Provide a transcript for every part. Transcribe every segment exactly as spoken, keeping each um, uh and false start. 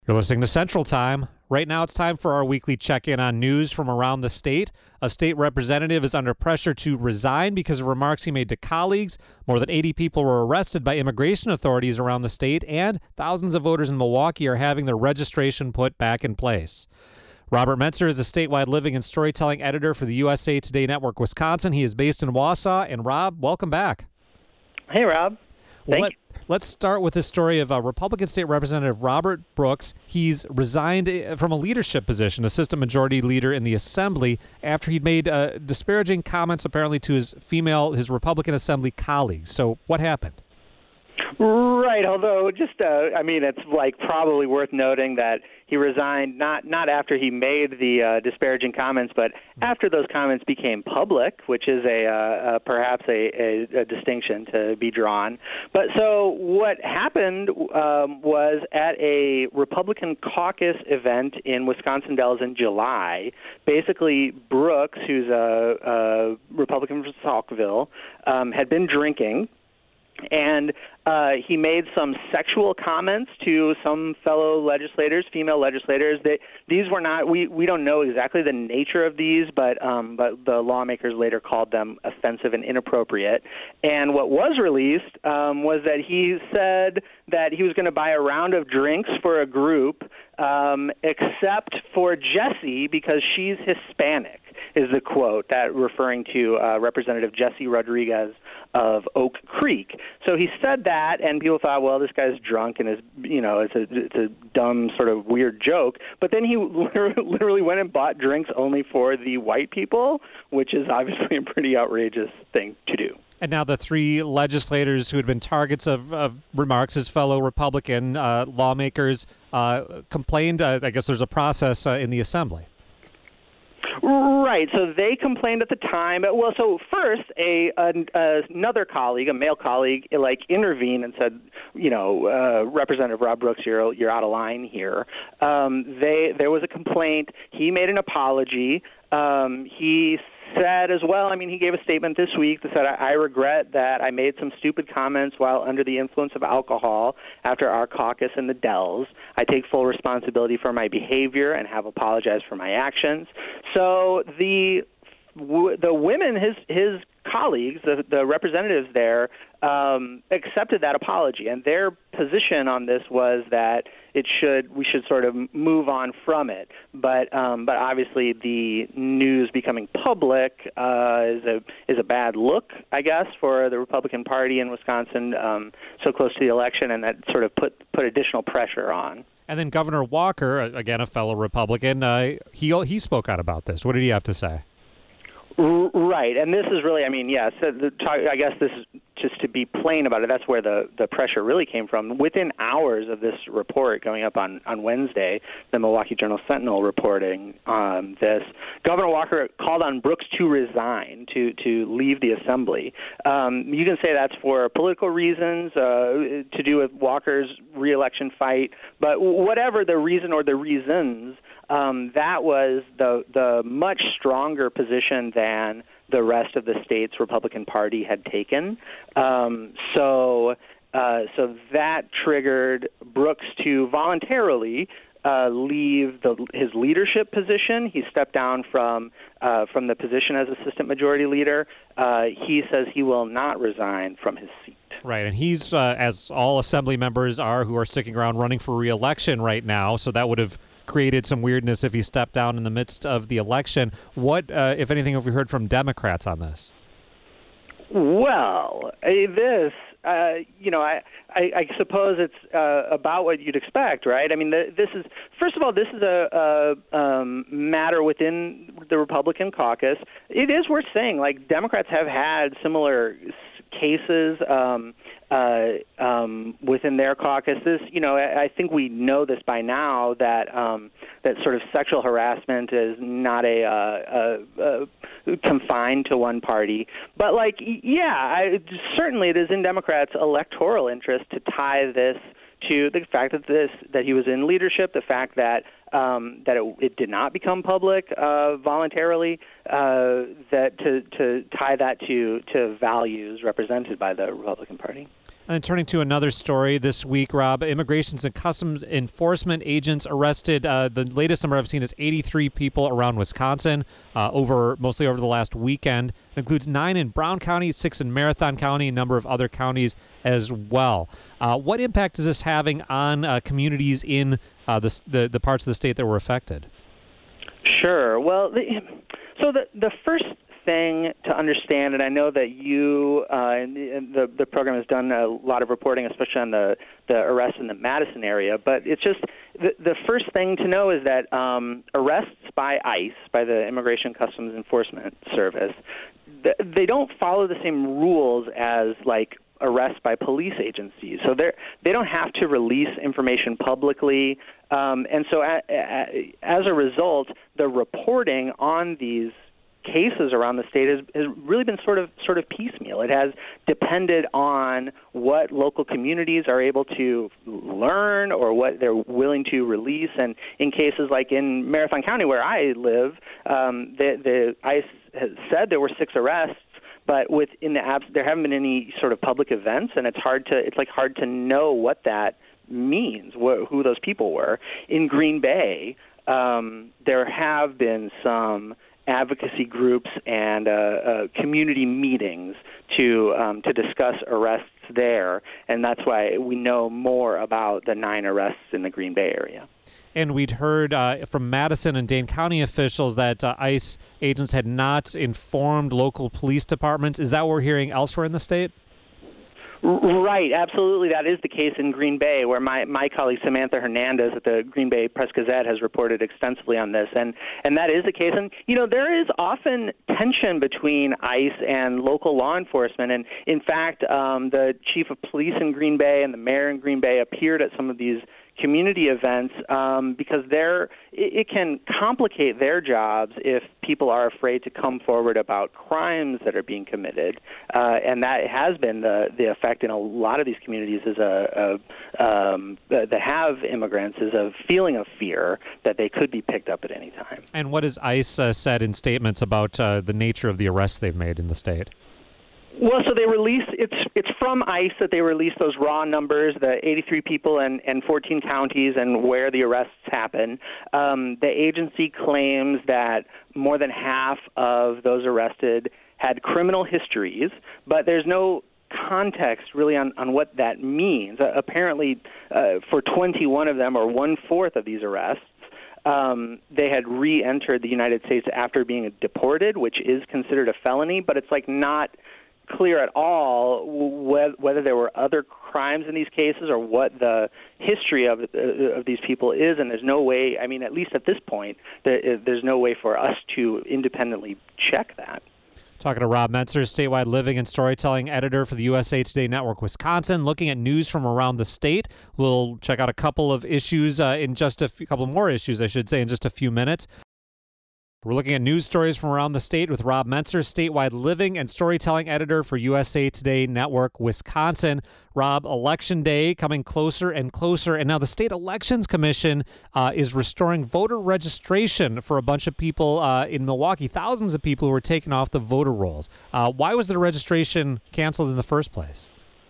You're listening to Central Time. Right now it's time for our weekly check-in on news from around the state. A state representative is under pressure to resign because of remarks he made to colleagues. More than eighty people were arrested by immigration authorities around the state, and thousands of voters in Milwaukee are having their registration put back in place. Robert Metzer is a statewide living and storytelling editor for the U S A Today Network Wisconsin. He is based in Wausau. And Rob, welcome back. Hey, Rob. Well, Thank let, you. Let's start with the story of uh, Republican State Representative Robert Brooks. He's resigned from a leadership position, assistant majority leader in the Assembly, after he'd made uh, disparaging comments apparently to his female, his Republican Assembly colleagues. So what happened? Right, although just, uh, I mean, it's like probably worth noting that he resigned not, not after he made the uh, disparaging comments, but after those comments became public, which is a uh, uh, perhaps a, a, a distinction to be drawn. But so what happened um, was at a Republican caucus event in Wisconsin Dells in July, basically Brooks, who's a, a Republican from Saukville, um, had been drinking. And uh, he made some sexual comments to some fellow legislators, female legislators. That these were not. We, we don't know exactly the nature of these, but um, but the lawmakers later called them offensive and inappropriate. And what was released um, was that he said that he was going to buy a round of drinks for a group, um, except for Jessie because she's Hispanic. Is the quote that referring to uh, Representative Jessie Rodriguez of Oak Creek. So he said that, and people thought, well, this guy's drunk and is, you know, it's a it's a dumb sort of weird joke. But then he literally went and bought drinks only for the white people, which is obviously a pretty outrageous thing to do. And now the three legislators who had been targets of, of remarks, his fellow Republican uh, lawmakers, uh, complained. Uh, I guess there's a process uh, in the Assembly. Right. So they complained at the time. Well, so first, a, a another colleague, a male colleague, like intervened and said, you know, uh, Representative Rob Brooks, you're you're out of line here. Um, they there was a complaint. He made an apology. Um, he said as well, I mean, he gave a statement this week that said, I, I regret that I made some stupid comments while under the influence of alcohol after our caucus in the Dells. I take full responsibility for my behavior and have apologized for my actions. So the the women, his his colleagues, the, the representatives there, um, accepted that apology, and their position on this was that it should we should sort of move on from it. But um, but obviously the news becoming public uh, is a is a bad look, I guess, for the Republican Party in Wisconsin um, so close to the election, and that sort of put put additional pressure on. And then Governor Walker, again a fellow Republican, uh, he he spoke out about this. What did he have to say? Right, and this is really, I mean, yes, yeah, so I guess this is just to be plain about it, that's where the, the pressure really came from. Within hours of this report going up on, on Wednesday, the Milwaukee Journal-Sentinel reporting um, this, Governor Walker called on Brooks to resign, to, to leave the Assembly. Um, you can say that's for political reasons, uh, to do with Walker's reelection fight, but whatever the reason or the reasons, Um, that was the the much stronger position than the rest of the state's Republican Party had taken. Um, so uh, so that triggered Brooks to voluntarily uh, leave the, his leadership position. He stepped down from uh, from the position as assistant majority leader. Uh, he says he will not resign from his seat. Right, and he's, uh, as all Assembly members are who are sticking around running for re-election right now, so that would have created some weirdness if he stepped down in the midst of the election. What, uh, if anything, have we heard from Democrats on this? Well, uh, this, uh, you know, I, I, I suppose it's uh, about what you'd expect, right? I mean, the, this is, first of all, this is a, a um, matter within the Republican caucus. It is worth saying, like, Democrats have had similar cases um, uh, um, within their caucus. This, you know, I, I think we know this by now that um, that sort of sexual harassment is not a, uh, a, a confined to one party. But like, yeah, I, certainly it is in Democrats' electoral interest to tie this to the fact that this that he was in leadership, the fact that um, that it, it did not become public uh, voluntarily, uh, that to, to tie that to to values represented by the Republican Party. And turning to another story this week, Rob, Immigrations and Customs Enforcement agents arrested, uh, the latest number I've seen is eighty-three people around Wisconsin, uh, over mostly over the last weekend. It includes nine in Brown County, six in Marathon County, a number of other counties as well. Uh, what impact is this having on uh, communities in uh, the, the the parts of the state that were affected? Sure. Well, the, so the the first thing to understand, and I know that you uh, and the the program has done a lot of reporting, especially on the the arrests in the Madison area. But it's just the the first thing to know is that um, arrests by ICE, by the Immigration Customs Enforcement Service, th- they don't follow the same rules as like arrests by police agencies. So they they don't have to release information publicly, um, and so a, a, as a result, the reporting on these cases around the state has, has really been sort of sort of piecemeal. It has depended on what local communities are able to learn or what they're willing to release. And in cases like in Marathon County, where I live, um, the, the ICE has said there were six arrests, but within the abs- there haven't been any sort of public events, and it's hard to it's like hard to know what that means, wh- who those people were. In Green Bay, um, there have been some advocacy groups and uh, uh, community meetings to um, to discuss arrests there, and that's why we know more about the nine arrests in the Green Bay area. And we'd heard uh, from Madison and Dane County officials that uh, ICE agents had not informed local police departments. Is that what we're hearing elsewhere in the state? Right, absolutely. That is the case in Green Bay, where my, my colleague Samantha Hernandez at the Green Bay Press-Gazette has reported extensively on this, and, and that is the case. And, you know, there is often tension between ICE and local law enforcement, and, in fact, um, the chief of police in Green Bay and the mayor in Green Bay appeared at some of these community events um, because they're, it, it can complicate their jobs if people are afraid to come forward about crimes that are being committed, uh, and that has been the, the effect in a lot of these communities is a, a um, that have immigrants is a feeling of fear that they could be picked up at any time. And what has ICE uh, said in statements about uh, the nature of the arrests they've made in the state? Well, so they release it's it's from ICE that they release those raw numbers, the eighty-three people and, and fourteen counties and where the arrests happen. Um, the agency claims that more than half of those arrested had criminal histories, but there's no context really on, on what that means. Uh, apparently, uh, for twenty-one of them, or one-fourth of these arrests, Um, they had re-entered the United States after being deported, which is considered a felony, but it's like not clear at all wh- whether there were other crimes in these cases or what the history of uh, of these people is, and there's no way, I mean, at least at this point, there, there's no way for us to independently check that. Talking to Rob Mentzer, statewide living and storytelling editor for the U S A Today Network Wisconsin, looking at news from around the state. We'll check out a couple of issues uh, in just a few, couple more issues, I should say, in just a few minutes. We're looking at news stories from around the state with Rob Mentzer, statewide living and storytelling editor for U S A Today Network Wisconsin. Rob, Election Day coming closer and closer, and now the State Elections Commission uh, is restoring voter registration for a bunch of people uh, in Milwaukee, thousands of people who were taken off the voter rolls. Uh, why was the registration canceled in the first place?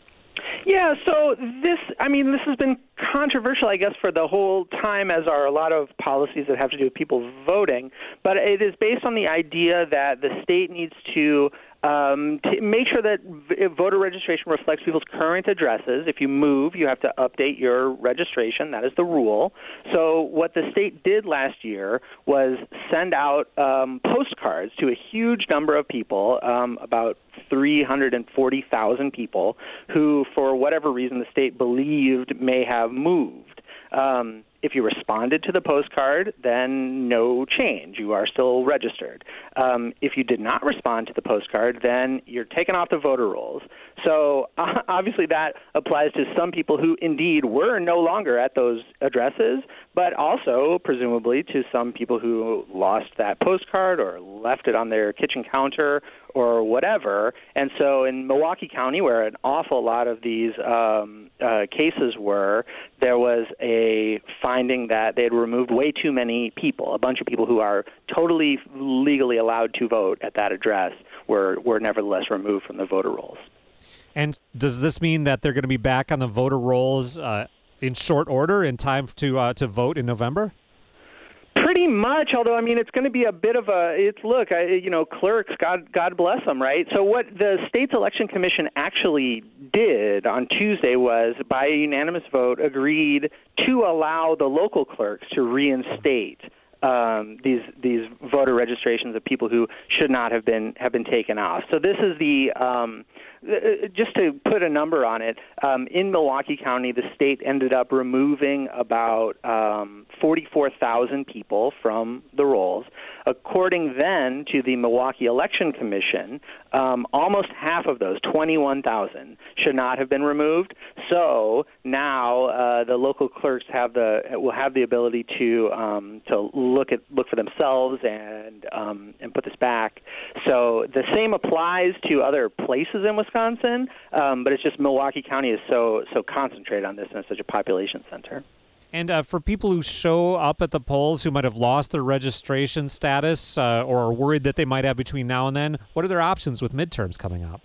Yeah, so this, I mean, this has been controversial, I guess, for the whole time, as are a lot of policies that have to do with people voting. But it is based on the idea that the state needs to Um, to make sure that v- voter registration reflects people's current addresses. If you move, you have to update your registration. That is the rule. So what the state did last year was send out um, postcards to a huge number of people, um, about three hundred forty thousand people, who, for whatever reason, the state believed may have moved. Um, if you responded to the postcard, then no change. You are still registered. Um, if you did not respond to the postcard, then you're taken off the voter rolls. So uh, obviously that applies to some people who indeed were no longer at those addresses, but also presumably to some people who lost that postcard or left it on their kitchen counter or whatever. And so in Milwaukee County, where an awful lot of these um, uh, cases were, there was a finding that they had removed way too many people. A bunch of people who are totally legally allowed to vote at that address were, were nevertheless removed from the voter rolls. And does this mean that they're going to be back on the voter rolls uh, in short order in time to uh, to vote in November? Pretty much, although, I mean, it's going to be a bit of a, it's, look, I, you know, clerks, God God bless them, right? So what the state's election commission actually did on Tuesday was, by a unanimous vote, agreed to allow the local clerks to reinstate um, these these voter registrations of people who should not have been have been taken off. So this is the, um, just to put a number on it, um, in Milwaukee County, the state ended up removing about um, forty-four thousand people from the rolls. According then to the Milwaukee Election Commission, um, almost half of those, twenty-one thousand, should not have been removed. So now uh, the local clerks have the will have the ability to um, to look at look for themselves and um, and put this back. So the same applies to other places in Wisconsin, um, but it's just Milwaukee County is so so concentrated on this and it's such a population center. And uh, for people who show up at the polls who might have lost their registration status uh, or are worried that they might have between now and then, what are their options with midterms coming up?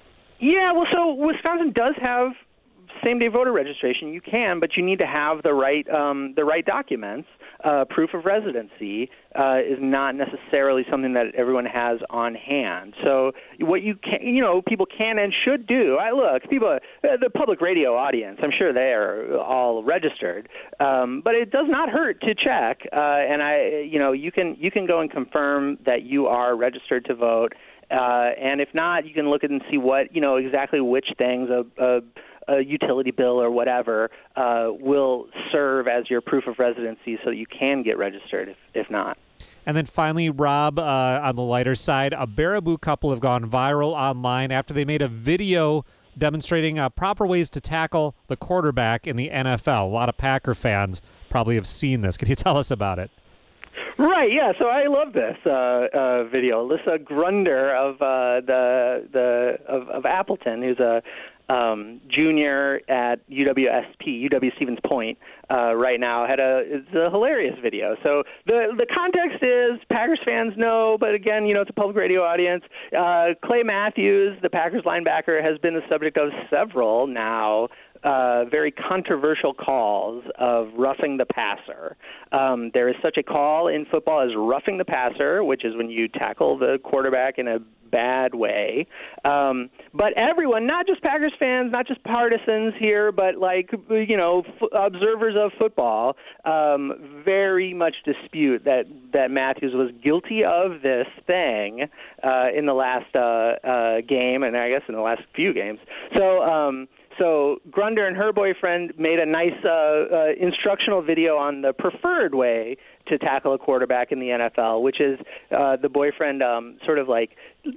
Yeah, well, so Wisconsin does have same-day voter registration. You can, but you need to have the right um, the right documents. Uh, proof of residency uh, is not necessarily something that everyone has on hand. So what you can, you know, people can and should do. I look, people, uh, the public radio audience, I'm sure they are all registered, um, but it does not hurt to check. Uh, and I, you know, you can you can go and confirm that you are registered to vote. Uh, and if not, you can look at and see what, you know, exactly which things a, a a utility bill or whatever uh, will serve as your proof of residency so that you can get registered if, if not. And then finally, Rob, uh, on the lighter side, a Baraboo couple have gone viral online after they made a video demonstrating uh, proper ways to tackle the quarterback in the N F L. A lot of Packer fans probably have seen this. Can you tell us about it? Right, yeah. So I love this uh, uh, video. Alyssa Grunder of uh, the the of, of Appleton, who's a um, junior at U W S P, U W Stevens Point, uh, right now, had a it's a hilarious video. So the the context is Packers fans know, but again, you know, it's a public radio audience. Uh, Clay Matthews, the Packers linebacker, has been the subject of several now Uh, very controversial calls of roughing the passer. Um, there is such a call in football as roughing the passer, which is when you tackle the quarterback in a bad way. Um, but everyone, not just Packers fans, not just partisans here, but like, you know, f- observers of football, um, very much dispute that, that Matthews was guilty of this thing uh, in the last uh, uh, game, and I guess in the last few games. So, um, So Grunder and her boyfriend made a nice uh, uh, instructional video on the preferred way to tackle a quarterback in the N F L, which is uh, the boyfriend um, sort of like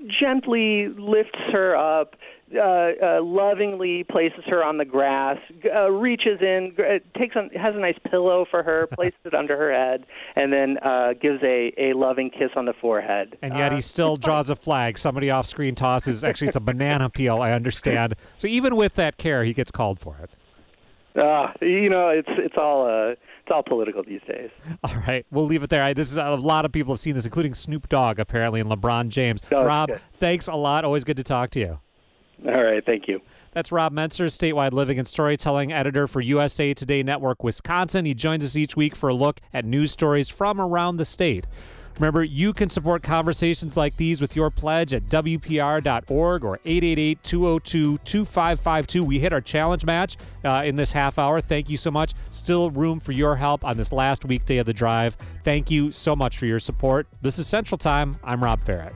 gently lifts her up, uh, uh, lovingly places her on the grass, uh, reaches in, uh, takes on, has a nice pillow for her, places it under her head, and then uh, gives a, a loving kiss on the forehead. And yet he still uh, draws a flag. Somebody off screen tosses. Actually, it's a banana peel, I understand. So even with that care, he gets called for it. Uh, you know, it's it's all uh, it's all political these days. All right, we'll leave it there. I, this is a lot of people have seen this, including Snoop Dogg apparently and LeBron James. Oh, Rob, good. Thanks a lot. Always good to talk to you. All right, thank you. That's Rob Mentzer, statewide living and storytelling editor for U S A Today Network Wisconsin. He joins us each week for a look at news stories from around the state. Remember, you can support conversations like these with your pledge at W P R dot org or eight eight eight, two oh two, two five five two. We hit our challenge match uh, in this half hour. Thank you so much. Still room for your help on this last weekday of the drive. Thank you so much for your support. This is Central Time. I'm Rob Farrett.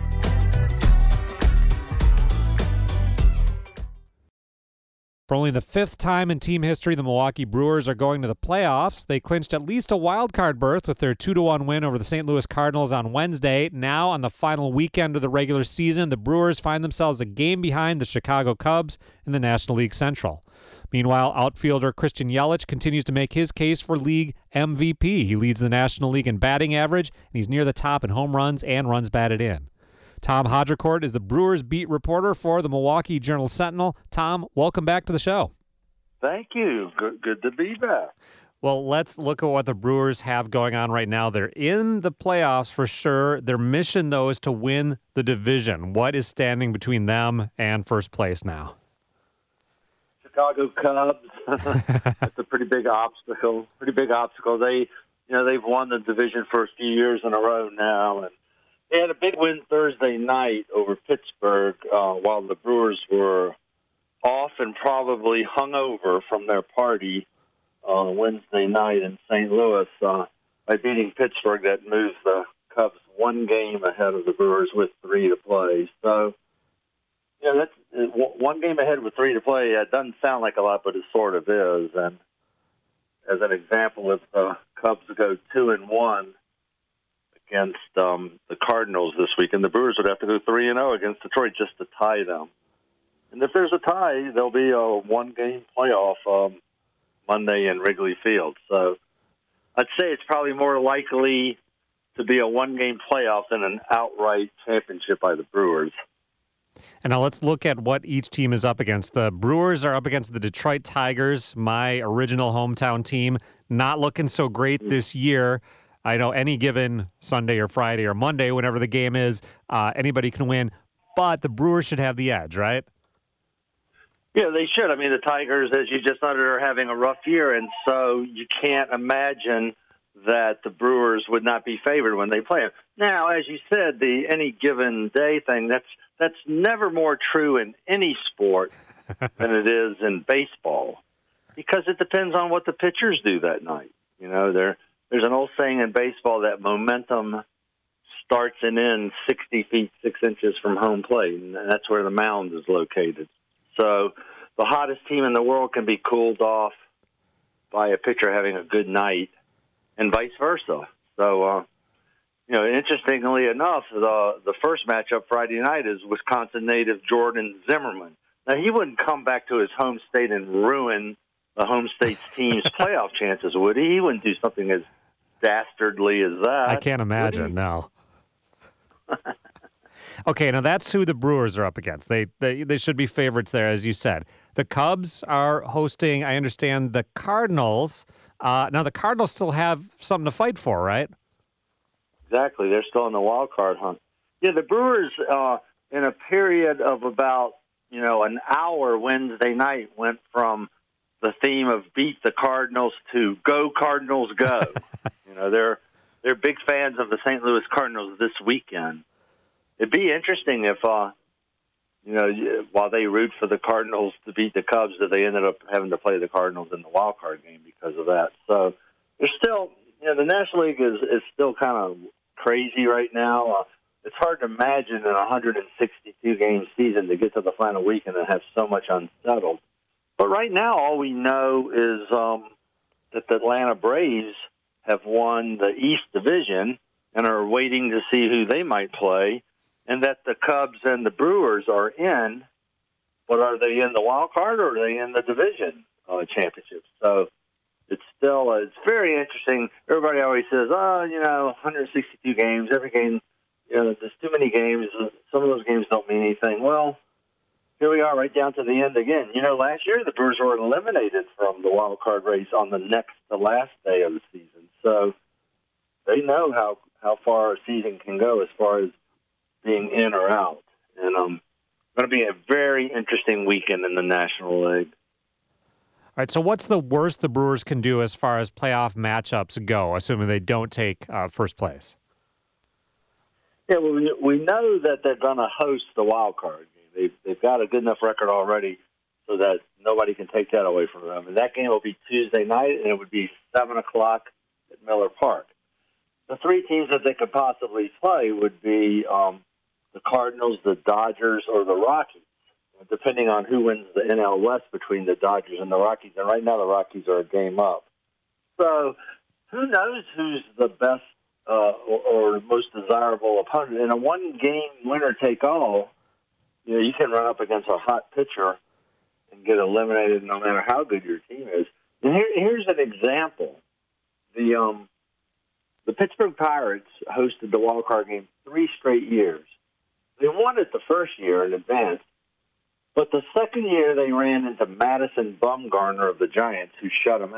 For only the fifth time in team history, the Milwaukee Brewers are going to the playoffs. They clinched at least a wild card berth with their two to one win over the Saint Louis Cardinals on Wednesday. Now, on the final weekend of the regular season, the Brewers find themselves a game behind the Chicago Cubs in the National League Central. Meanwhile, outfielder Christian Yelich continues to make his case for league M V P. He leads the National League in batting average, and he's near the top in home runs and runs batted in. Tom Haudricourt is the Brewers beat reporter for the Milwaukee Journal-Sentinel. Tom, welcome back to the show. Thank you. Good, good to be back. Well, let's look at what the Brewers have going on right now. They're in the playoffs for sure. Their mission, though, is to win the division. What is standing between them and first place now? Chicago Cubs. That's a pretty big obstacle. Pretty big obstacle. They, you know, they've won the division for a few years in a row now, and they had a big win Thursday night over Pittsburgh uh, while the Brewers were off and probably hungover from their party uh, Wednesday night in Saint Louis uh, by beating Pittsburgh. That moves the Cubs one game ahead of the Brewers with three to play. So, you know, that's one game ahead with three to play. It doesn't sound like a lot, but it sort of is. And as an example, if the Cubs go two and one against um, the Cardinals this week, and the Brewers would have to go three and zero against Detroit just to tie them. And if there's a tie, there'll be a one-game playoff um, Monday in Wrigley Field. So I'd say it's probably more likely to be a one-game playoff than an outright championship by the Brewers. And now let's look at what each team is up against. The Brewers are up against the Detroit Tigers, my original hometown team. Not looking so great this year. I know any given Sunday or Friday or Monday, whenever the game is, uh, anybody can win. But the Brewers should have the edge, right? Yeah, they should. I mean, the Tigers, as you just noted, are having a rough year, and so you can't imagine that the Brewers would not be favored when they play them. Now, as you said, the any given day thing, that's that's never more true in any sport than it is in baseball, because it depends on what the pitchers do that night. You know, there there's an old saying in baseball that momentum starts and ends sixty feet, six inches from home plate, and that's where the mound is located. So the hottest team in the world can be cooled off by a pitcher having a good night, and vice versa. So, uh, you know, interestingly enough, the the first matchup Friday night is Wisconsin native Jordan Zimmerman. Now, he wouldn't come back to his home state and ruin the home state's team's playoff chances, would he? He wouldn't do something as dastardly as that. I can't imagine, no. Okay, now that's who the Brewers are up against. They, they they should be favorites there, as you said. The Cubs are hosting, I understand, the Cardinals. Uh, now, the Cardinals still have something to fight for, right? Exactly. They're still in the wild card hunt. Yeah, the Brewers, uh, in a period of about, you know, an hour Wednesday night, went from the theme of beat the Cardinals to go Cardinals go. You know, they're they're big fans of the Saint Louis Cardinals this weekend. It'd be interesting if, uh, you know, while they root for the Cardinals to beat the Cubs, that they ended up having to play the Cardinals in the wild card game because of that. So there's still, you know, the National League is, is still kind of crazy right now. Uh, it's hard to imagine in a one hundred sixty-two game season to get to the final weekend and have so much unsettled. But right now, all we know is um, that the Atlanta Braves have won the East Division and are waiting to see who they might play, and that the Cubs and the Brewers are in, but are they in the wild card or are they in the division uh, championship? So it's still, uh, it's very interesting. Everybody always says, oh, you know, one hundred sixty-two games, every game, you know, there's too many games. Some of those games don't mean anything. Well, here we are right down to the end again. You know, last year the Brewers were eliminated from the wild card race on the next to last day of the season. So they know how, how far a season can go as far as being in or out. And um, it's going to be a very interesting weekend in the National League. All right, so what's the worst the Brewers can do as far as playoff matchups go, assuming they don't take uh, first place? Yeah, well, we, we know that they're going to host the wild card game. They've, they've got a good enough record already so that nobody can take that away from them. And that game will be Tuesday night, and it would be seven o'clock at Miller Park. The three teams that they could possibly play would be um, the Cardinals, the Dodgers, or the Rockies, depending on who wins the N L West between the Dodgers and the Rockies. And right now the Rockies are a game up. So who knows who's the best uh, or, or most desirable opponent. In a one-game winner-take-all, you know, you can run up against a hot pitcher and get eliminated no matter how good your team is. And here, here's an example. The um, the Pittsburgh Pirates hosted the wild card game three straight years. They won it the first year in advance, but the second year they ran into Madison Bumgarner of the Giants, who shut them out.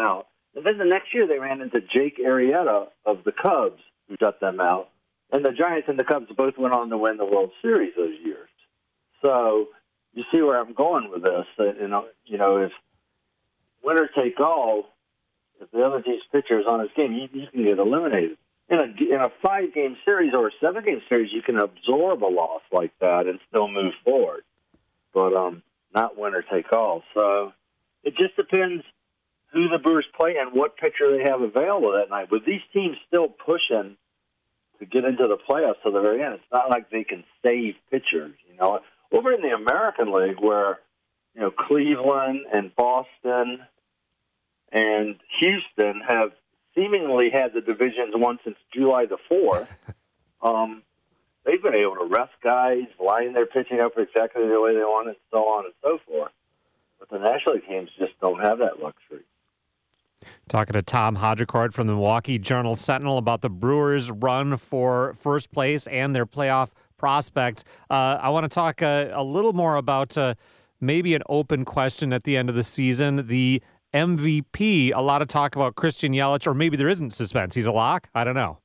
And then the next year they ran into Jake Arrieta of the Cubs, who shut them out. And the Giants and the Cubs both went on to win the World Series those years. So you see where I'm going with this. You know, you know, if winner take all, if the other team's pitcher is on his game, you, you can get eliminated. In a, in a five-game series or a seven-game series, you can absorb a loss like that and still move forward. But um, not winner take all. So it just depends who the Brewers play and what pitcher they have available that night. With these teams still pushing to get into the playoffs to the very end, it's not like they can save pitchers. You know, over in the American League, where you know Cleveland and Boston and Houston have seemingly had the divisions won since July the fourth. Um, they've been able to rest guys, line their pitching up exactly the way they want it, so on and so forth. But the National League teams just don't have that luxury. Talking to Tom Haudricourt from the Milwaukee Journal-Sentinel about the Brewers' run for first place and their playoff prospects. Uh, I want to talk uh, a little more about uh, maybe an open question at the end of the season. The M V P, a lot of talk about Christian Yelich, or maybe there isn't suspense. He's a lock? I don't know.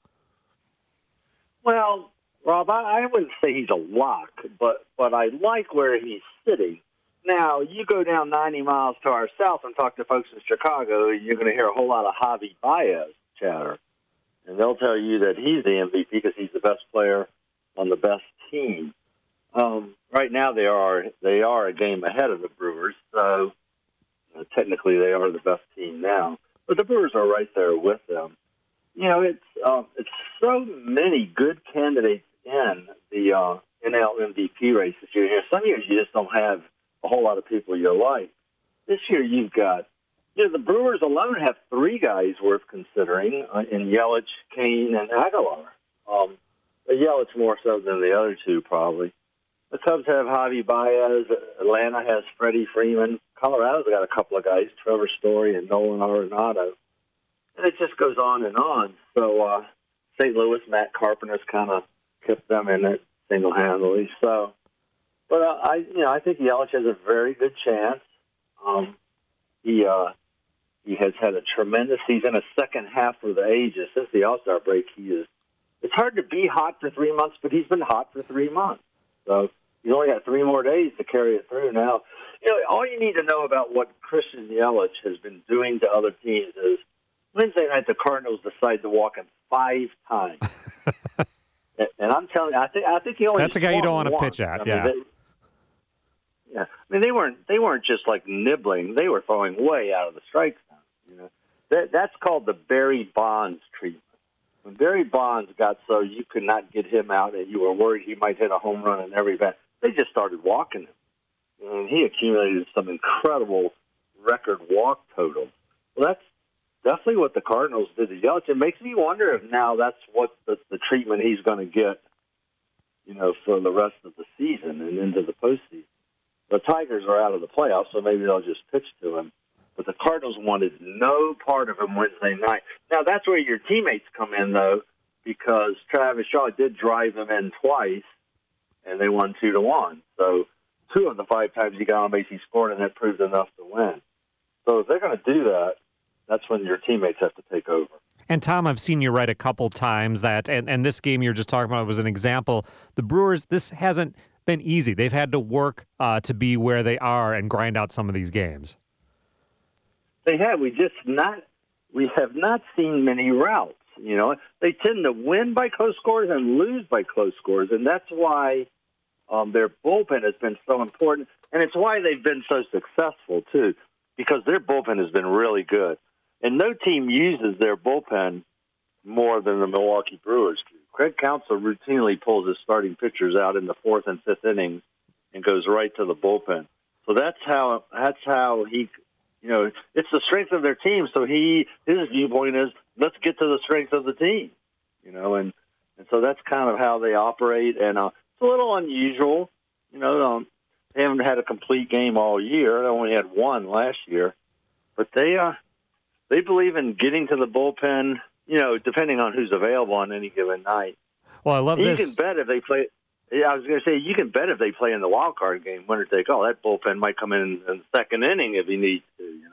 Well, Rob, I, I wouldn't say he's a lock, but, but I like where he's sitting. Now, you go down ninety miles to our south and talk to folks in Chicago, you're going to hear a whole lot of Javi Baez chatter. And they'll tell you that he's the M V P because he's the best player on the best team. Um, right now, they are they are a game ahead of the Brewers, so uh, technically they are the best team now. But the Brewers are right there with them. You know, it's um, it's so many good candidates in the uh, N L M V P race this year. You know, some years you just don't have a whole lot of people you like. This year you've got, you know, the Brewers alone have three guys worth considering uh, in Yelich, Kane, and Aguilar. Um, but Yelich more so than the other two, probably. The Cubs have Javi Baez. Atlanta has Freddie Freeman. Colorado's got a couple of guys, Trevor Story and Nolan Arenado. And it just goes on and on. So uh, Saint Louis, Matt Carpenter's kind of kept them in it single-handedly. So, but uh, I, you know, I think Yelich has a very good chance. Um, he uh, he has had a tremendous season, a second half for the ages since the All-Star break. He is. It's hard to be hot for three months, but he's been hot for three months. So he's only got three more days to carry it through. Now, you know, all you need to know about what Christian Yelich has been doing to other teams is Wednesday night the Cardinals decided to walk him five times. And I'm telling you, I think I think he only. That's a guy you don't want to once. pitch at. I mean, yeah. They, yeah. I mean, they weren't they weren't just like nibbling; they were throwing way out of the strike zone. You know, that that's called the Barry Bonds treatment. When Barry Bonds got so you could not get him out, and you were worried he might hit a home run in every bat, they just started walking him, and he accumulated some incredible record walk totals. Well, that's definitely what the Cardinals did to Yelich. It makes me wonder if now that's what the, the treatment he's going to get, you know, for the rest of the season and into the postseason. The Tigers are out of the playoffs, so maybe they'll just pitch to him. But the Cardinals wanted no part of him Wednesday night. Now, that's where your teammates come in, though, because Travis Shaw did drive him in twice, and they won two to one. So two of the five times he got on base, he scored, and that proved enough to win. So if they're going to do that, that's when your teammates have to take over. And, Tom, I've seen you write a couple times that, and, and this game you're just talking about was an example. The Brewers, this hasn't been easy. They've had to work uh, to be where they are and grind out some of these games. They have. We just not. We have not seen many routes. You know, they tend to win by close scores and lose by close scores, and that's why um, their bullpen has been so important, and it's why they've been so successful too, because their bullpen has been really good. And no team uses their bullpen more than the Milwaukee Brewers do. Craig Counsell routinely pulls his starting pitchers out in the fourth and fifth innings and goes right to the bullpen. So that's how that's how he, you know, it's the strength of their team. So he his viewpoint is let's get to the strength of the team, you know, and and so that's kind of how they operate. And uh, it's a little unusual, you know. Um, they haven't had a complete game all year. They only had one last year, but they uh. They believe in getting to the bullpen, you know, depending on who's available on any given night. Well, I love you this. You can bet if they play. Yeah, I was going to say you can bet if they play in the wild card game, winner take all. That bullpen might come in in the second inning if he needs to. You know.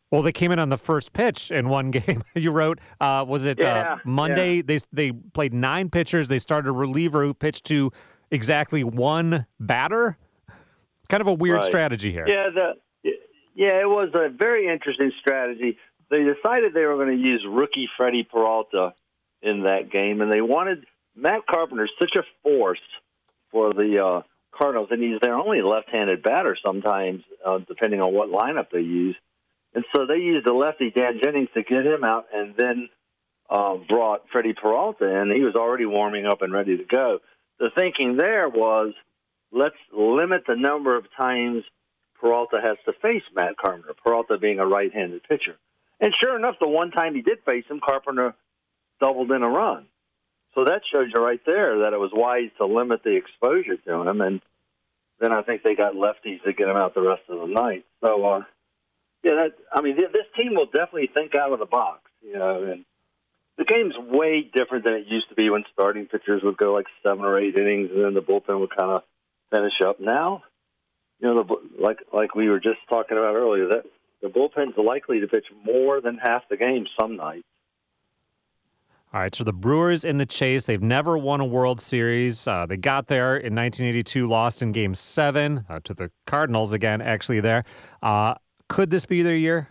Well, they came in on the first pitch in one game. You wrote, uh, was it Yeah, uh, Monday? yeah. They they played nine pitchers. They started a reliever who pitched to exactly one batter. Kind of a weird Right. strategy here. Yeah, the, yeah, it was a very interesting strategy. They decided they were going to use rookie Freddie Peralta in that game, and they wanted Matt Carpenter such a force for the uh, Cardinals, and he's their only left-handed batter sometimes, uh, depending on what lineup they use. And so they used the lefty Dan Jennings to get him out, and then uh, brought Freddie Peralta in. He was already warming up and ready to go. The thinking there was, let's limit the number of times Peralta has to face Matt Carpenter, Peralta being a right-handed pitcher. And sure enough, the one time he did face him, Carpenter doubled in a run. So that shows you right there that it was wise to limit the exposure to him. And then I think they got lefties to get him out the rest of the night. So, uh, yeah, that, I mean, this team will definitely think out of the box, you know. And the game's way different than it used to be when starting pitchers would go like seven or eight innings and then the bullpen would kind of finish up. Now, you know, the, like like we were just talking about earlier, that the bullpen's likely to pitch more than half the game some nights. All right, so the Brewers in the chase. They've never won a World Series. Uh, they got there in nineteen eighty-two, lost in Game seven uh, to the Cardinals again, actually there. Uh, could this be their year?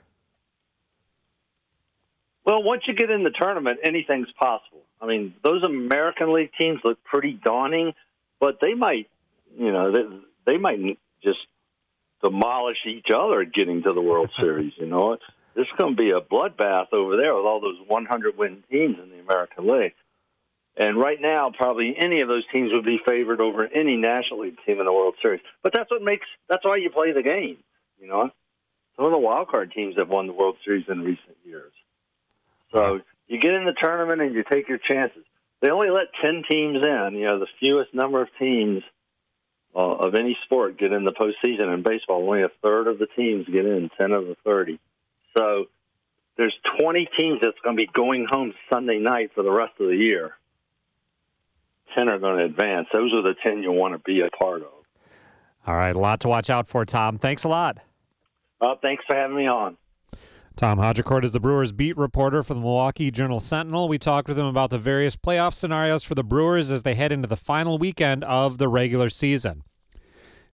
Well, once you get in the tournament, anything's possible. I mean, those American League teams look pretty daunting, but they might, you know, they, they might just demolish each other getting to the World Series, you know. This is going to be a bloodbath over there with all those one hundred win teams in the American League. And right now, probably any of those teams would be favored over any National League team in the World Series. But that's what makes that's why you play the game, you know. Some of the wild card teams have won the World Series in recent years. So you get in the tournament and you take your chances. They only let ten teams in, you know, the fewest number of teams uh, of any sport get in the postseason. In baseball, only a third of the teams get in, ten of the thirty. So there's twenty teams that's going to be going home Sunday night for the rest of the year. ten are going to advance. Those are the ten you want to be a part of. All right, a lot to watch out for, Tom. Thanks a lot. Uh, thanks for having me on. Tom Haudricourt is the Brewers beat reporter for the Milwaukee Journal-Sentinel. We talked with him about the various playoff scenarios for the Brewers as they head into the final weekend of the regular season.